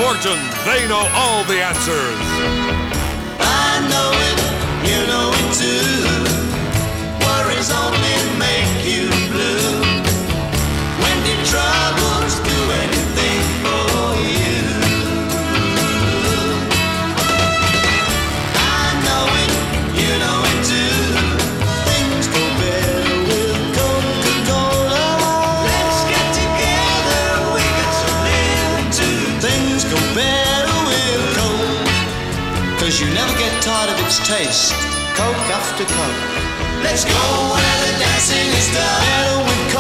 fortune. They know all the answers. I know it, you know it too. Worries only make you blue. When did troubles do anything for you? I know it, you know it too. Things go better with Coca-Cola. Let's get together, we got some living to do. Things go better with Coke, 'cause you never get tired of its taste. Coke after Coke. Let's go where the dancing is done. Better with Coke.